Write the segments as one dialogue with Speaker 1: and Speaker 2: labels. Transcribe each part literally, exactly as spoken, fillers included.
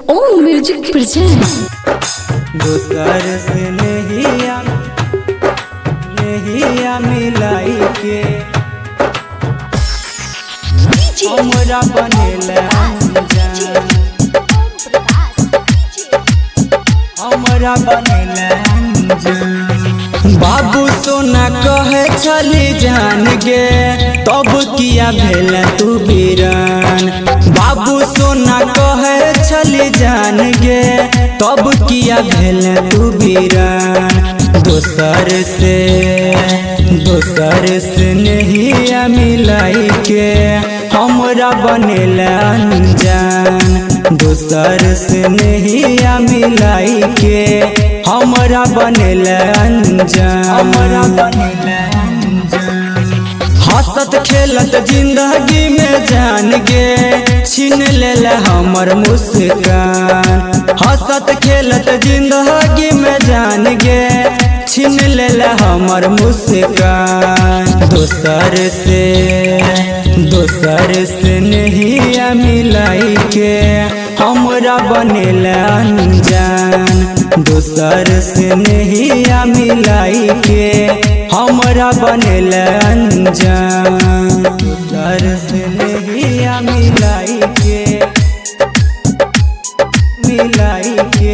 Speaker 1: ओ music present.
Speaker 2: दोसर से नहिया नहिया मिलाई के हमरा बनेला अनजान, हमरा बनेला अनजान। बाबू सोना कहे छली जान गे तब किया भेल तू बीरान। बाबू सोना कहे छली जान गे तब किया भेल तू बीरान। दोसर से दोसर से नहिया मिलाई के हमरा बनेला अनजान। दोसर से नहिया मिलाई के हमरा बनेला अनजान, हमरा बनेला अनजान। हंसत खेलत जिंदगी में जान गे छीन लेला हमर मुस्कान। हंसत खेलत जिंदगी में जान गे छीन लेला हमर मुस्कान। दोसर से दोसर से नहिया मिलाई के हमरा बनेला अनजान। दोसर से नहिया मिलाई के हमरा बनेला अनजान। दोसर से नहिया मिलाई के मिलाई के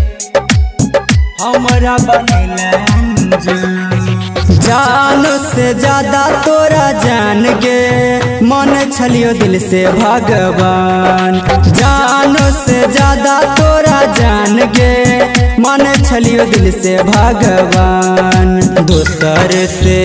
Speaker 2: हमरा बनेला अनजान। जान से ज्यादा तोरा जान गे मन छलियो दिल से भगवान। जान से ज्यादा तोरा जान गे मन छलियो दिल से भगवान। दोसर से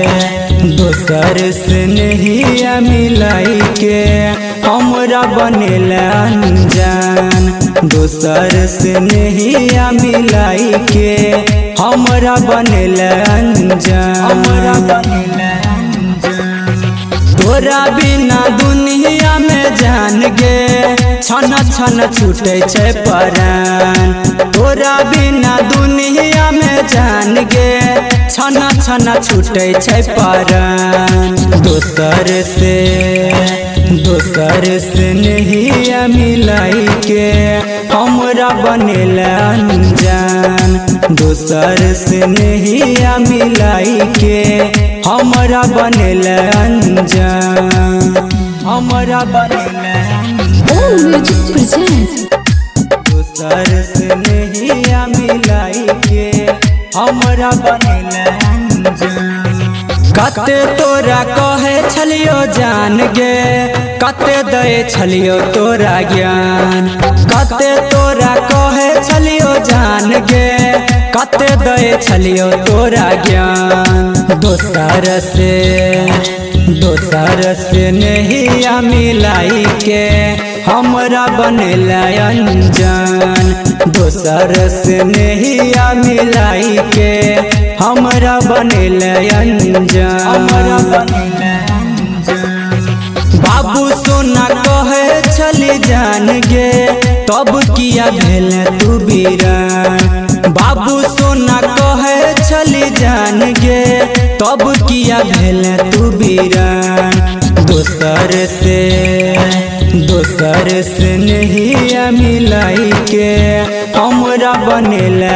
Speaker 2: दोसर से नहिया मिलाई के हमरा बनेला अनजान। दोसर से नहिया मिलाई के हमरा बनेला अनजान, हमरा बनेला अनजान। तोरा बिना दुनिया में जान गे छन छन छूटे छै परान। तोरा बिना दुनिया में जान गे छन छन छूटे छै परान। दोसर से दोसर से नहिया मिलाई के हमरा बनेला अनजान। दोसर से नहिया मिलाई के हमरा बनेला अनजान, हमरा बनेला
Speaker 1: ओ म्यूजिक प्रेजेंट।
Speaker 2: दोसर से नहिया मिलाई के हमरा बनेला अनजान। कते तोरा कहे छलियो जान गे कते दे छलियो तोरा ज्ञान। कते तोरा कहे छलियो जान गे कते दे छलियो तोरा ज्ञान। दोसर से दोसर से नहिया मिलाई के हमरा बनेला अनजान। दोसर से नहिया मिलाई के हमरा बनेला अनजान, हमरा बनेला अनजान। बाबू सोना कहे छली जान गे तब किया भेल तू बीरान। बाबू सोना कहे छली जान गे तब किया भेल तू बीरान। दोसर से दोसर से नहिया मिलाई के हमरा बनेला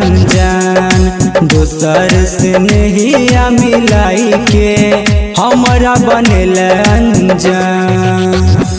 Speaker 2: अनजान। दोसर से नहिया मिलाई के हमरा बनेला अनजान।